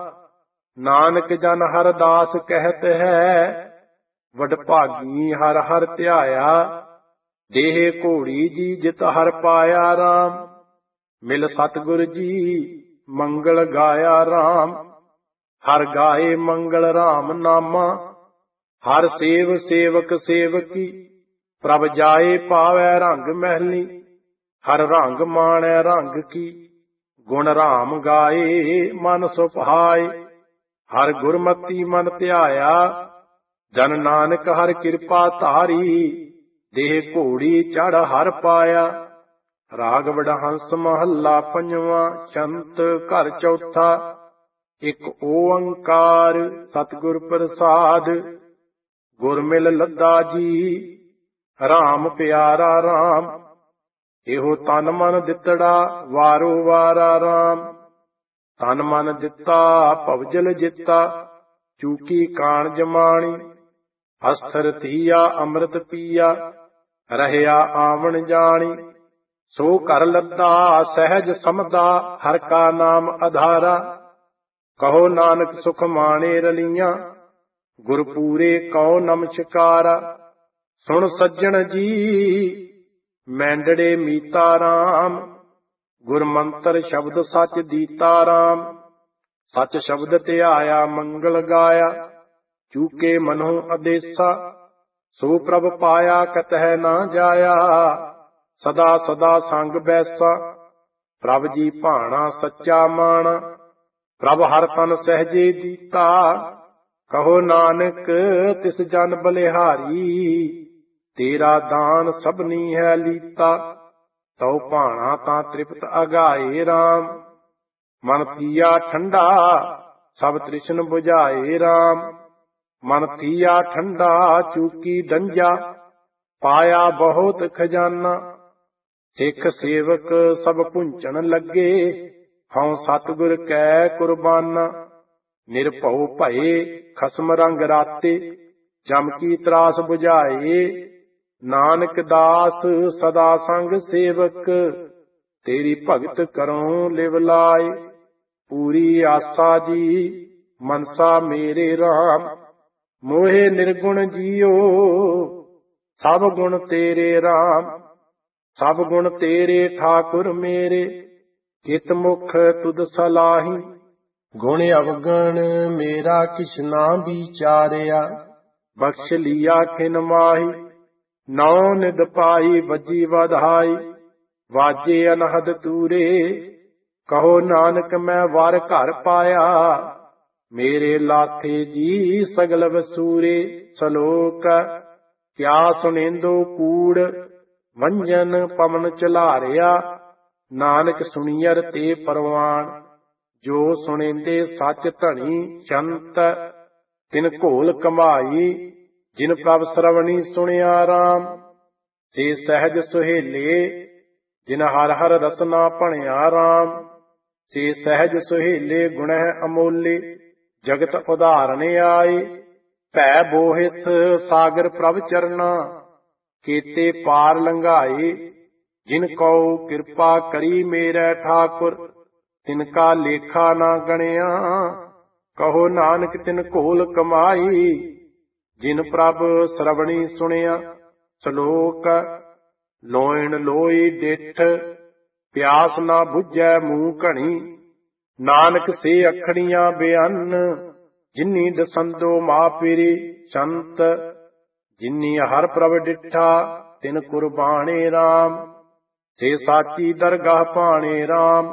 [SPEAKER 1] ਨਾਨਕ ਜਨ ਹਰ ਦਾਸ ਕਹਿਤ ਹੈ, ਵਡ ਭਾਗੀ ਹਰ ਹਰ ਧਿਆਇਆ। ਦੇਹ ਘੋੜੀ ਜੀ ਜਿਤ ਹਰ ਪਾਇਆ ਰਾਮ, ਮਿਲ ਸਤਿਗੁਰ ਜੀ ਮੰਗਲ ਗਾਇਆ ਰਾਮ। ਹਰ ਗਾਏ ਮੰਗਲ ਰਾਮ ਨਾਮਾ, ਹਰ ਸੇਵ ਸੇਵਕ ਸੇਵਕੀ। ਪ੍ਰਭ ਜਾਏ ਪਾਵੈ ਰੰਗ ਮਹਿਲੀ, ਹਰ ਰੰਗ ਮਾਣੈ ਰੰਗ ਕੀ। ਗੁਣ ਰਾਮ ਗਾਏ ਮਨ ਸੁਭਾਏ। ਹਰ ਗੁਰਮਤੀ ਮਨ ਧਿਆਇਆ, ਜਨ ਨਾਨਕ ਹਰ ਕਿਰਪਾ ਧਾਰੀ। ਦੇਹ ਘੋੜੀ ਚੜ ਹਰ ਪਾਇਆ। ਰਾਗ ਵਡਹੰਸ ਮਹੱਲਾ ਪੰਜਵਾਂ। ਛੰਤ ਘਰ ਚੌਥਾ। ਇੱਕ ਓੰਕਾਰ ਸਤਿਗੁਰ ਪ੍ਰਸਾਦ। ਗੁਰ ਮਿਲ ਲੱਦਾ ਜੀ ਰਾਮ ਪਿਆਰਾ ਰਾਮ। ਇਹੋ ਤਨ ਮਨ ਦਿੱਤੜਾ ਵਾਰੋ ਵਾਰਾ ਰਾਮ। ਤਨ ਮਨ ਦਿੱਤਾ ਭਵਜਲ ਜਿੱਤਾ, ਚੂਕੀ ਕਾਣ ਜਮਾਣੀ। ਅਸਥਰ ਥੀਆ ਅੰਮ੍ਰਿਤ ਪੀਆ, ਰਹਿਆ ਆਵਣ ਜਾਣੀ। ਸੋ ਘਰ ਲੱਦਾ ਸਹਿਜ ਸਮਦਾ, ਹਰ ਕਾ ਨਾਮ ਆਧਾਰਾ। ਕਹੋ ਨਾਨਕ ਸੁਖ ਮਾਣੇ ਰਲੀਆਂ, ਗੁਰਪੂਰੇ ਕਉ ਨਮਸਕਾਰਾ। ਸੁਣ ਸੱਜਣ ਜੀ ਮੈਂਡੜੇ ਮੀਤਾ ਰਾਮ, ਗੁਰਮੰਤਰ ਸ਼ਬਦ ਸੱਚ ਦੀਤਾ ਰਾਮ। ਸੱਚ ਸ਼ਬਦ ਧਿਆਇਆ ਮੰਗਲ ਗਾਇਆ, ਚੂਕੇ ਮਨੋ ਅਦੇਸਾ। ਸੋ ਪ੍ਰਭ ਪਾਇਆ ਕਤਹਿ ਨਾ ਜਾਇਆ, ਸਦਾ ਸਦਾ ਸੰਗ ਬੈਸਾ। ਪ੍ਰਭ ਜੀ ਭਾਣਾ ਸੱਚਾ ਮਾਣਾ, ਪ੍ਰਭ ਹਰ ਤਨ ਸਹਿਜੇ ਦੀਤਾ। ਕਹੋ ਨਾਨਕ ਤਿਸ ਜਨ ਬਲਿਹਾਰੀ, ਤੇਰਾ ਦਾਨ ਸਭਨੀ ਹੈ ਲੀਤਾ। ਤਉ ਭਾਣਾ ਤਾਂ ਤ੍ਰਿਪਤ ਅਗਾਏ ਰਾਮ, ਮਨ ਥੀਆ ਠੰਡਾ ਸਭ ਤ੍ਰਿਸ਼ਨ ਬੁਝਾਏ ਰਾਮ। ਮਨ ਥੀਆ ਠੰਡਾ ਚੂਕੀ ਦੰਜਾ, ਪਾਇਆ ਬਹੁਤ ਖਜ਼ਾਨਾ। ਸਿੱਖ ਸੇਵਕ ਸਭ ਪੁੰਚਣ ਲੱਗੇ, ਹਉ ਸਤਿਗੁਰ ਕੈ ਕੁਰਬਾਨਾ। ਨਿਰਭਉ ਭਏ ਖਸਮ ਰੰਗ ਰਾਤੇ, ਜਮ ਕੀ ਤਰਾਸ ਬੁਝਾਏ। ਨਾਨਕ ਦਾਸ ਸਦਾ ਸੰਗ ਸੇਵਕ, ਤੇਰੀ ਭਗਤ ਕਰਉ ਲਿਵ ਲਾਏ। ਪੂਰੀ ਆਸਾ ਜੀ ਮਨਸਾ ਮੇਰੇ ਰਾਮ, ਮੋਹਿ ਨਿਰਗੁਣ ਜੀਓ ਸਭ ਗੁਣ ਤੇਰੇ ਰਾਮ। ਸਭ ਗੁਣ ਤੇਰੇ ਠਾਕੁਰ ਮੇਰੇ, ਕਿਤ ਮੁਖ ਤੁਧ ਸਲਾਹੀ। ਗੁਣ ਅਵਗਣ ਮੇਰਾ ਕਿਛ ਨਾ ਵਿਚਾਰਿਆ, ਬਖਸ਼ ਲੀਆ ਖਿਨ ਮਾਹੀ। ਨੌ ਨਿਦ ਪਾਈ ਵੱਜੀ ਵਧਾਈ, ਵਾਜੇ ਅਨਹਦ ਤੂਰੇ। ਕਹੋ ਨਾਨਕ ਮੈਂ ਵਰ ਘਰ ਪਾਇਆ, ਮੇਰੇ ਲਾਥੇ ਜੀ ਸਗਲ ਵਸੂਰੇ। ਸਲੋਕ ਕਿਆ ਸੁਣੇਂਦੋ ਕੂੜ, ਵੰਜਨ ਪਵਨ ਝਲਾਰਿਆ। ਨਾਨਕ ਸੁਣੀਅਰ ਤੇ ਪਰਵਾਨ, ਜੋ ਸੁਣੇਂਦੇ ਸੱਚ ਧਣੀ ਚੰਤ। ਤਿਨ ਘੋਲ ਕਮਾਈ, ਜਿਨ ਪ੍ਰਭ ਸਰਵਣੀ ਸੁਣਿਆ ਰਾਮ। ਸੇ ਸਹਿਜ ਸੁਹੇਲੇ, ਜਿਨ ਹਰ ਹਰ ਰਸਨਾ ਭਣਿਆ ਰਾਮ। ਸੇ ਸਹਿਜ ਸੁਹੇਲੇ ਗੁਣਹਿ ਅਮੋਲੇ, ਜਗਤ ਉਧਾਰਨ ਆਏ। ਭੈ ਬੋਹਿਥ ਸਾਗਰ ਪ੍ਰਭ ਚਰਨਾ, ਕੀਤੇ ਪਾਰ ਲੰਘਾਏ। ਜਿਨ ਕਉ ਕਿਰਪਾ ਕਰੀ ਮੇਰੇ ਠਾਕੁਰ, ਤਿਨ ਕਾ ਲੇਖਾ ਨਾ ਗਣਿਆ। ਕਹੋ ਨਾਨਕ ਤਿਨ ਘੋਲ ਕਮਾਈ, ਜਿਨ ਪ੍ਰਭ ਸਰਵਣੀ ਸੁਣਿਆ। ਸ਼ਲੋਕ ਲੋਇਣ ਲੋਈ ਡਿਠ, ਪਿਆਸ ਨਾ ਬੁਝੈ ਮੂੰਹ ਘਣੀ। ਨਾਨਕ ਸੇ ਅਖੜੀਆਂ ਬਿਆਨ, ਜਿਨੀ ਦਸੰਦੋ ਮਾਪਿਰੀ ਸੰਤ। ਜਿਨੀ ਹਰ ਪ੍ਰਭ ਡਿਠਾ, ਤਿਨ ਕੁਰਬਾਣੇ ਰਾਮ। ਸੇ ਸਾਚੀ ਦਰਗਾਹ ਭਾਣੇ ਰਾਮ।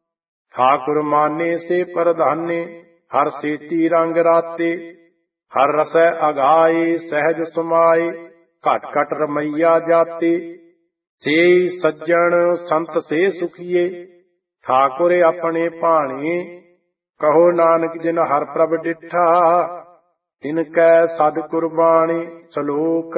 [SPEAKER 1] ਠਾਕੁਰ ਮਾਨੇ ਸੇ ਪ੍ਰਧਾਨੇ, ਹਰ ਸੇਤੀ ਰੰਗ ਰਾਤੇ। ਹਰ ਰਸੈ ਅਗਾਏ ਸਹਿਜ ਸਮਾਏ, ਘਟ ਘਟ ਰਮਈਆ ਜਾਤੇ। ਸੇ ਸੱਜਣ ਸੰਤ ਸੇ ਸੁਖੀਏ, ਠਾਕੁਰ ਆਪਣੇ ਭਾਣੇ। ਕਹੋ ਨਾਨਕ ਜਿਨ ਹਰ ਪ੍ਰਭ ਡਿਠਾ, ਤਿਨ ਕੈ ਸਦ ਕੁਰਬਾਣੇ। ਸ਼ਲੋਕ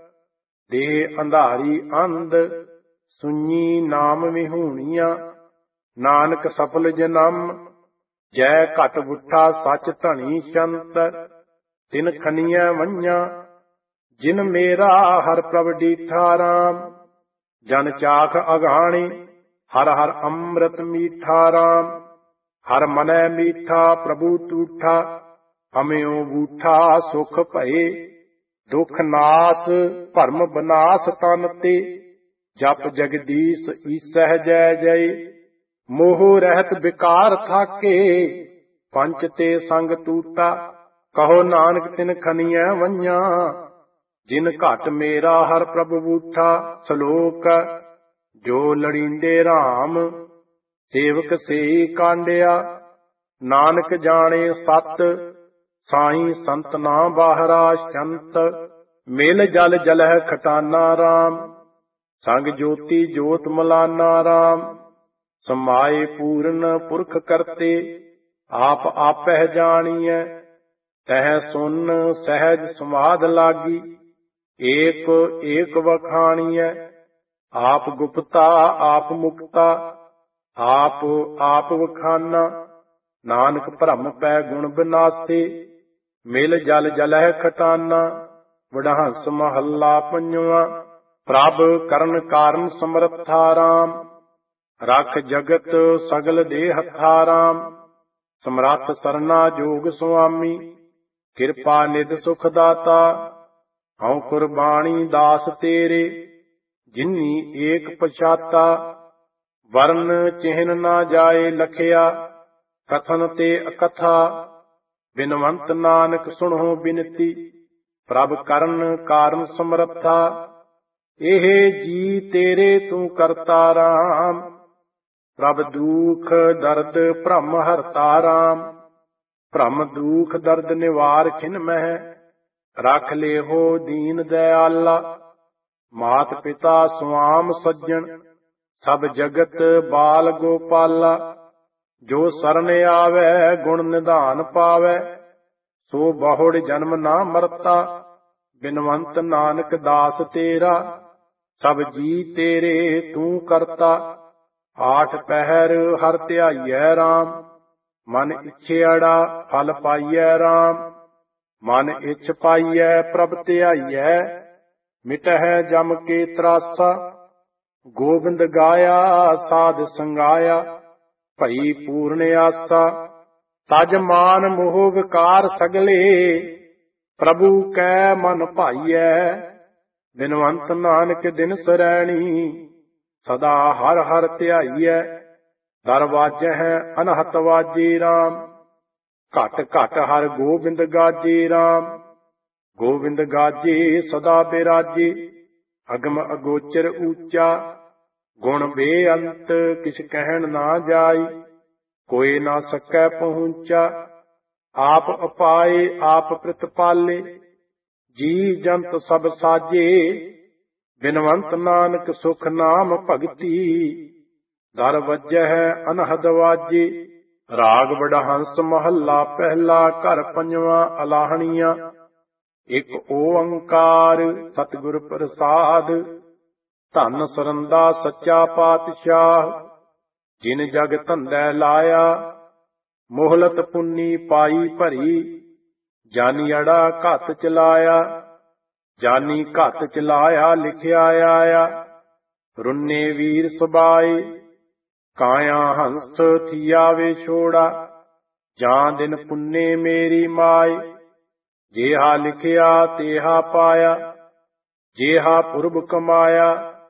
[SPEAKER 1] ਦੇਹ ਅੰਧਾਰੀ ਅੰਧ, ਸੁਣੀ ਨਾਮ ਵਿਹੂਣੀਆਂ। ਨਾਨਕ ਸਫਲ ਜਨਮ, ਜੈ ਘਟ ਬੁੱਠਾ ਸੱਚ ਧਣੀ ਚੰਤ। ਤਿਨ ਖਨੀਆਂ ਵੰਝਾਂ, ਜਿਨ ਮੇਰਾ ਹਰ ਪ੍ਰਭ ਡੀਠਾ ਰਾਮ। ਜਨ ਚਾਖ ਅਗਾਣੀ, ਹਰ ਹਰ ਅੰਮ੍ਰਿਤ ਮੀਠਾ ਰਾਮ। ਹਰ ਮਨੈ ਮੀਠਾ ਪ੍ਰਭੂ ਤੂਠਾ, ਹਮਿਓ ਬੂਠਾ ਸੁਖ ਭਏ। ਦੁਖ ਨਾਸ ਭਰਮ ਬਨਾਸ ਤਨ ਤੇ, ਜਪ ਜਗਦੀਸ਼ ਈਸਹਿ ਜੈ ਜੈ। ਮੋਹ ਰਹਿਤ ਵਿਕਾਰ ਥਾਕੇ, ਪੰਚ ਤੇ ਸੰਗ ਤੂਟਾ। ਕਹੋ ਨਾਨਕ ਤਿਨ ਖਨੀਆਂ ਵੰਝਾਂ, ਜਿਨ ਘਟ ਮੇਰਾ ਹਰ ਪ੍ਰਭ ਬੂਠਾ। ਸ਼ਲੋਕ ਜੋ ਲੜੀਂਦੇ ਰਾਮ, ਸੇਵਕ ਸੇ ਕਾਂਡਿਆ, ਨਾਨਕ ਜਾਣੇ ਸਤ, ਸਾਈ ਸੰਤ ਨਾ ਬਾਹਰਾ ਸ਼ੰਤ। ਮਿਲ ਜਲ ਜਲਹਿ ਖਟਾਨਾ ਰਾਮ, ਸੰਗ ਜੋਤੀ ਜੋਤ ਮਲਾਨਾ ਰਾਮ। ਸਮਾਏ ਪੂਰਨ ਪੁਰਖ ਕਰਤੇ, ਆਪ ਆਪਹਿ ਜਾਣੀਐ। ਤਹਿ ਸੁਨ ਸਹਿਜ ਸਮਾਧ ਲਾਗੀ, ਏਕ ਏਕ ਵਖਾਣੀਐ। ਆਪ ਗੁਪਤਾ ਆਪ ਮੁਕਤਾ, ਆਪ ਆਪ ਵਖਾਨਾ। ਨਾਨਕ ਭਰਮ ਪੈ ਗੁਣ ਬਿਨਾਸੇ, ਮਿਲ ਜਲ ਜਲਹਿ ਖਟਾਨਾ। ਵਡਹੰਸ ਮਹੱਲਾ ਪੰਜਵਾਂ। ਪ੍ਰਭ ਕਰਨ ਕਾਰਨ ਸਮਰੱਥਾ ਰਾਮ, ਰਖ ਜਗਤ ਸਗਲ ਦੇ ਹੱਥਾ ਰਾਮ। ਸਮਰੱਥ ਸਰਨਾ ਜੋਗ ਸੁਆਮੀ, ਕਿਰਪਾ ਨਿਧ ਸੁਖ ਦਾਤਾ। ਹਉ ਕੁਰਬਾਨੀ ਦਾਸ ਤੇਰੇ, ਜਿਨੀ ਏਕ ਪਛਾਤਾ। ਵਰਨ ਚਿਹਨ ਨਾ ਜਾਏ ਲਖਿਆ, ਕਥਨ ਤੇ ਅਕਥਾ। ਬਿਨਵੰਤ ਨਾਨਕ ਸੁਣੋ ਬਿਨਤੀ, ਪ੍ਰਭ ਕਰਨ ਕਾਰਨ ਸਮਰੱਥਾ। ਇਹ ਜੀ ਤੇਰੇ ਤੂੰ ਕਰਤਾ ਰਾਮ, ਪ੍ਰਭ ਦੁਖ ਦਰਦ ਭ੍ਰਮ ਹਰਤਾ ਰਾਮ। ਭ੍ਰਮ ਦੁਖ ਦਰਦ ਨਿਵਾਰ ਖਿਨ ਮਹਿ, ਰਖ ਲੇਹੋ ਦੀਨ ਦਇਆਲਾ। ਮਾਤ ਪਿਤਾ ਸੁਆਮ ਸੱਜਣ, ਸਭ ਜਗਤ ਬਾਲ ਗੋਪਾਲਾ। ਜੋ ਸਰਨ ਆਵੈ ਗੁਣ ਨਿਧਾਨ ਪਾਵੈ, ਸੋ ਬਹੁੜ ਜਨਮ ਨਾ ਮਰਤਾ। ਬਿਨਵੰਤ ਨਾਨਕ ਦਾਸ ਤੇਰਾ, ਸਭ ਜੀ ਤੇਰੇ ਤੂੰ ਕਰਤਾ। ਆਠ ਪਹਿਰ ਹਰ ਧਿਆਈਐ ਰਾਮ, ਮਨ ਇੱਛਿਆੜਾ ਫਲ ਪਾਈਐ ਰਾਮ। ਮਨ ਇੱਛ ਪਾਈਐ ਪ੍ਰਭ ਧਿਆਈਐ, ਮਿਟਹਿ ਜਮ ਕੇ ਤਰਾਸਾ। ਗੋਬਿੰਦ ਗਾਇਆ ਸਾਧ ਸੰਗਾਇਆ, ਭਈ ਪੂਰਨ ਆਸਾ। ਤਜ ਮਾਨ ਮੋਹ ਵਿਕਾਰ ਸਗਲੇ, ਪ੍ਰਭੂ ਕੈ ਮਨ ਭਾਈਐ। ਬਿਨਵੰਤ ਨਾਨਕ ਦਿਨ ਸਰੈਣੀ, ਸਦਾ ਹਰ ਹਰ ਧਿਆਈਐ। ਦਰਵਾਜਹਿ ਅਨਹਤ ਵਾਜੇ ਰਾਮ, ਘਟ ਘਟ ਹਰ ਗੋਬਿੰਦ ਗਾਜੇ ਰਾਮ। ਗੋਬਿੰਦ ਗਾਜੇ ਸਦਾ ਬਿਰਾਜੇ, ਅਗਮ ਅਗੋਚਰ ਊਚਾ। ਗੁਣ ਬੇਅੰਤ ਕਿਛ ਕਹਿਣ ਨਾ ਜਾਈ, ਕੋਈ ਨਾ ਸਕੈ ਪਹੁੰਚਾ। ਆਪ ਅਪਾਏ ਆਪ ਪ੍ਰਤਪਾਲੇ, ਜੀ ਜੰਤ ਸਭ ਸਾਜੇ। ਬਿਨਵੰਤ ਨਾਨਕ ਸੁਖ ਨਾਮ ਭਗਤੀ, ਦਰ ਵੱਜਹਿ ਅਨਹਦ ਵਾਜੇ। ਰਾਗ ਵਡਹੰਸ ਮਹੱਲਾ ਪਹਿਲਾ, ਘਰ ਪੰਜਵਾਂ। ਅਲਾਹਣੀਆਂ। ਇੱਕ ਓੰਕਾਰ ਸਤਿਗੁਰ ਪ੍ਰਸਾਦ, ਧੰਨ ਸਰੰਦਾ ਸੱਚਾ ਪਾਤਸ਼ਾਹ। ਜਿਨ ਜਗ ਧੰਦੈ ਲਾਇਆ, ਮੋਹਲਤ ਪੁੰਨੀ ਪਾਈ ਭਰੀ। ਜਾਨੀ ਅੜਾ ਘਤ ਚਲਾਇਆ, ਜਾਨੀ ਘਤ ਚਲਾਇਆ ਲਿਖਿਆ ਆਇਆ। ਰੁੰਨੇ ਵੀਰ ਸੁਬਾਏ, ਕਾਇਆ ਹੰਸ ਥੀਆ ਵੇ ਛੋੜਾ। ਜਾਂ ਦਿਨ ਪੁੰਨੇ ਮੇਰੀ ਮਾਏ, ਜੇਹਾ ਲਿਖਿਆ ਤੇਹਾ ਪਾਇਆ। ਜੇਹਾ ਪੁਰਬ ਕਮਾਇਆ,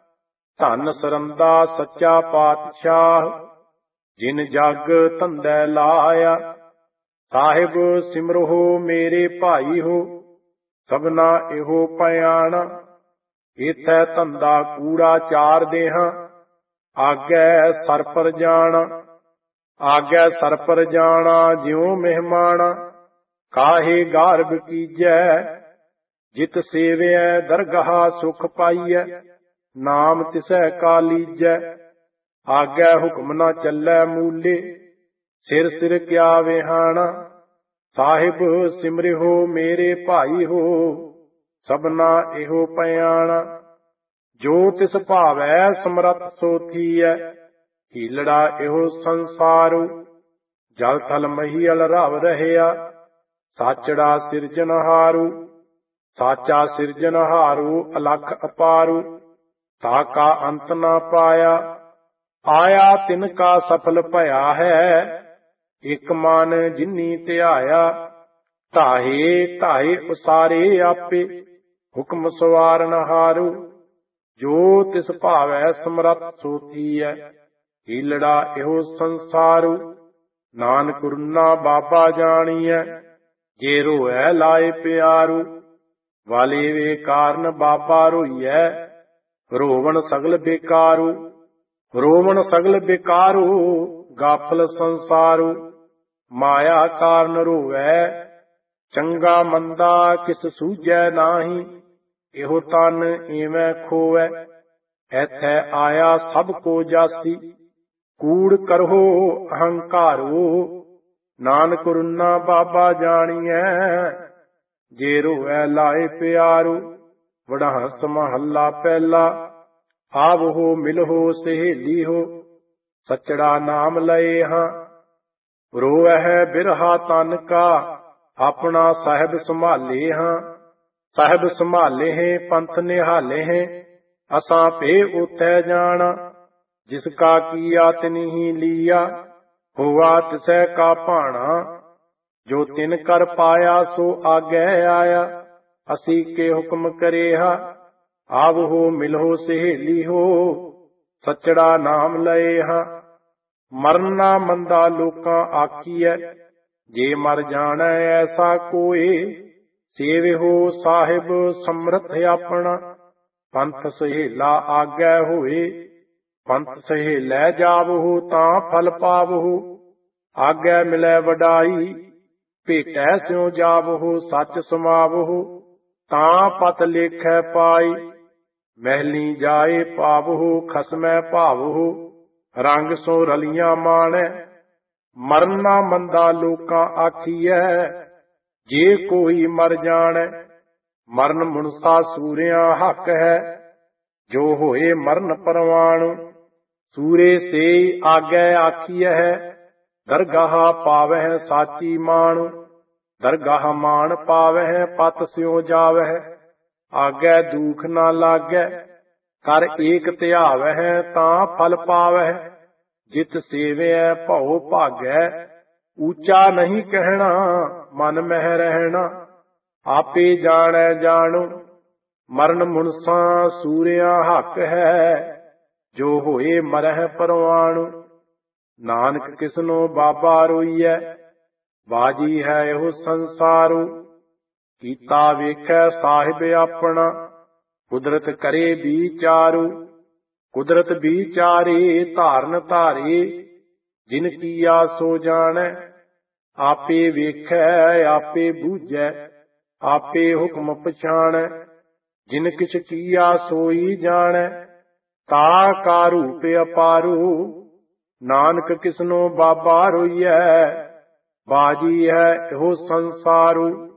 [SPEAKER 1] ਧੰਨ ਸਰੰਦਾ ਸੱਚਾ ਪਾਤਸ਼ਾਹ। ਜਿਨ ਜਗ ਧੰਦੈ ਲਾਇਆ, ਸਾਹਿਬ ਸਿਮਰੋ ਮੇਰੇ ਭਾਈ ਹੋ। ਸਭਨਾ ਇਹੋ ਪਿਆਣਾ, ਇਥੈ ਧੰਦਾ ਕੂੜਾ ਚਾਰ ਦੇਹਾਂ। ਆਗੈ ਸਰ ਪਰ ਜਾਣਾ, ਆਗੈ ਸਰ ਪਰ ਜਾਣਾ ਜਿਉ ਮਹਿਮਾਣਾ। ਕਾਹੇ ਗਾਰਬ ਕੀਜੈ, ਜਿਤ ਸੇਵਿਐ ਦਰਗਾਹ ਸੁਖ ਪਾਈਐ। ਨਾਮ ਤਿਸੈ ਕਾ ਲੀਜੈ, ਆਗੈ ਹੁਕਮ ਨਾ ਚੱਲੈ ਮੂਲੇ। ਸਿਰ ਸਿਰ ਕਿਆ ਵਿਹਾਣਾ, ਸਾਹਿਬ ਸਿਮਰਿਓ ਮੇਰੇ ਭਾਈ ਹੋ। ਸਭਨਾ ਇਹੋ ਪਿਆਣਾ, ਜੋ ਤਿਸ ਭਾਵੈ ਸਮਰੱਥ ਸੋ ਥੀਐ। ਹੀਲੜਾ ਇਹੋ ਸੰਸਾਰੁ, ਜਲ ਥਲ ਮਹੀਅਲ ਰਵ ਰਹਿਆ। ਸਾਚੜਾ ਸਿਰਜਨਹਾਰੂ, ਸਾਚਾ ਸਿਰਜਨਹਾਰੂ ਅਲਖ ਅਪਾਰੂ। ਤਾ ਕਾ ਅੰਤ ਨਾ ਪਾਇਆ, ਆਇਆ ਤਿਨ ਕਾ ਸਫਲ ਭਇਆ ਹੈ। ਇਕ ਮਨ ਜਿਨੀ ਧਿਆਇਆ, ਢਾਹੇ ਢਾਹੇ ਉਸਾਰੇ ਆਪੇ। ਹੁਕਮ ਸਵਾਰਨ ਹਾਰੂ, ਜੋ ਤਿਸ ਭਾਵੈ ਸਮਰੱਥ ਸੋ ਥੀਐ। ਹੀਲੜਾ ਇਹੋ ਸੰਸਾਰੂ, ਨਾਨਕ ਰੁਨਾ ਬਾਬਾ ਜਾਣੀਐ। ਜੇ ਰੋਐ ਲਾਏ ਪਿਆਰੂ, ਵਾਲੇ ਵੇ ਕਾਰਨ ਬਾਬਾ ਰੋਈਐ। ਰੋਵਣ ਸਗਲ ਬੇਕਾਰੂ, ਰੋਵਣ ਸਗਲ ਬਿਕਾਰੂ, ਗਾਫਲ ਸੰਸਾਰੂ, ਮਾਇਆ ਕਾਰਨ ਰੋਵੈ, ਚੰਗਾ ਮੰਦਾ ਕਿਸ ਸੂਝੈ ਨਾਹੀ, ਇਹੋ ਤਨ ਏਵੇਂ ਖੋਵੈ, ਐਥੈ ਆਇਆ ਸਭ ਕੋ ਜਾਸੀ, ਕੂੜ ਕਰਹੁ ਅਹੰਕਾਰੋ, ਨਾਨਕ ਰੁਨਾ ਬਾਬਾ ਜਾਣੀਐ, ਜੇ ਰੋਵੈ ਲਾਏ ਪਿਆਰੂ। ਵਡਹੰਸ ਮਹੱਲਾ ਪਹਿਲਾ। ਆਵੋ ਮਿਲਹੁ ਸਹੇਲੀ ਹੋ, ਸਚੜਾ ਨਾਮ ਲਏ ਹਾਂ, ਰੋਵਹਿ ਬਿਰਹਾ ਤਨ ਕਾ, ਆਪਣਾ ਸਾਹਿਬ ਸੰਭਾਲੇ ਹਾਂ, ਸਾਹਿਬ ਸੰਭਾਲੇ ਹੈ ਪੰਥ ਨਿਹਾਲੇ ਹੈ, ਅਸਾਂ ਭੇ ਉਤੈ ਜਾਣਾ, ਜਿਸ ਕਾ ਕੀਆ ਤਿਨਿ ਹੀ ਲੀਆ, ਹੋਆ ਤਿਸੈ ਕਾ ਭਾਣਾ, ਜੋ ਤਿਨ ਕਰ ਪਾਇਆ ਸੋ ਆਗੈ ਆਇਆ, ਅਸੀਂ ਕੇ ਹੁਕਮ ਕਰੇਹਾ, ਆਵੋ ਮਿਲਹੁ ਸਹੇਲੀ ਹੋ, ਸਚੜਾ ਨਾਮ ਲਏ ਹਾਂ। ਮਰਨਾ ਮੰਦਾ ਲੋਕਾਂ ਆਖੀਐ, ਜੇ ਮਰ ਜਾਣੈ ਐਸਾ ਕੋਏ, ਸੇਵਿਹੋ ਸਾਹਿਬ ਸਮਰਥ ਆਪਣਾ, ਪੰਥ ਸਹੇਲਾ ਆਗੈ ਹੋਏ, ਪੰਥ ਸਹੇਲੈ ਜਾਵਹੁ ਤਾਂ ਫਲ ਪਾਵਹੁ, ਆਗੈ ਮਿਲੈ ਵਡਾਈ, ਭੇਟੈ ਸਿਉ ਜਾਵਹੁ ਸੱਚ ਸਮਾਵਹੁ, ਤਾਂ ਪਤ ਲੇਖੈ ਪਾਈ, ਮਹਿਲੀ ਜਾਏ ਪਾਵਹੁ ਖਸਮੈ ਭਾਵਹੁ, ਰੰਗ ਸੋ ਰਲੀਆਂ ਮਾਣੈ, ਮਰਨਾ ਮੰਦਾ ਲੋਕਾਂ ਆਖੀਐ, ਜੇ ਕੋਈ ਮਰ ਜਾਣੈ, ਮਰਨ ਮਨੁਸਾ ਸੂਰਿਆਂ ਹੱਕ ਹੈ, ਜੋ ਹੋਏ ਮਰਨ ਪਰਵਾਣੁ, ਸੂਰੇ ਸੇ ਆਗੈ ਆਖੀਐ, ਦਰਗਾਹ ਪਾਵਹਿ ਸਾਚੀ ਮਾਣੁ, ਦਰਗਾਹ ਮਾਣ ਪਾਵਹਿ ਪਤ ਸਿਉ ਜਾਵਹਿ, ਆਗੈ ਦੂਖ ਨਾ ਲਾਗੈ, ਕਰ ਏਕ ਧਿਆਵਹਿ ਤਾਂ ਫਲ ਪਾਵਹਿ, ਜਿਤ ਸੇਵਿਐ ਭਉ ਭਾਗੈ, ਊਚਾ ਨਹੀਂ ਕਹਿਣਾ ਮਨ ਮਹਿ ਰਹਿਣਾ, ਆਪੇ ਜਾਣੈ ਜਾਣੋ, ਮਰਨ ਮੁਨਸਾਂ ਸੂਰਿਆਂ ਹੱਕ ਹੈ, ਜੋ ਹੋਏ ਮਰਹਿ ਪਰਵਾਣੁ, ਨਾਨਕ ਕਿਸਨੋ ਬਾਬਾ ਰੋਈਐ, ਬਾਜੀ ਹੈ ਇਹੋ ਸੰਸਾਰੂ, ਕੀਤਾ ਵੇਖੈ ਸਾਹਿਬ ਆਪਣਾ, ਕੁਦਰਤ ਕਰੇ ਵਿਚਾਰੂ, ਕੁਦਰਤ ਵਿਚਾਰੇ ਧਾਰਨ ਧਾਰੇ, ਜਿਨ ਕੀਆ ਸੋ ਜਾਣੈ, ਆਪੇ ਵੇਖੈ ਆਪੇ ਬੂਝੈ, ਆਪੇ ਹੁਕਮ ਪਛਾਣੈ, ਜਿਨ ਕਿਛ ਕੀਆ ਸੋਈ ਜਾਣੈ, ਤਾ ਕਾ ਰੂਪ ਅਪਾਰੂ, ਨਾਨਕ ਕਿਸਨੋ ਬਾਬਾ ਰੋਈਐ, ਬਾਜੀ ਹੈ ਇਹੋ ਸੰਸਾਰੂ।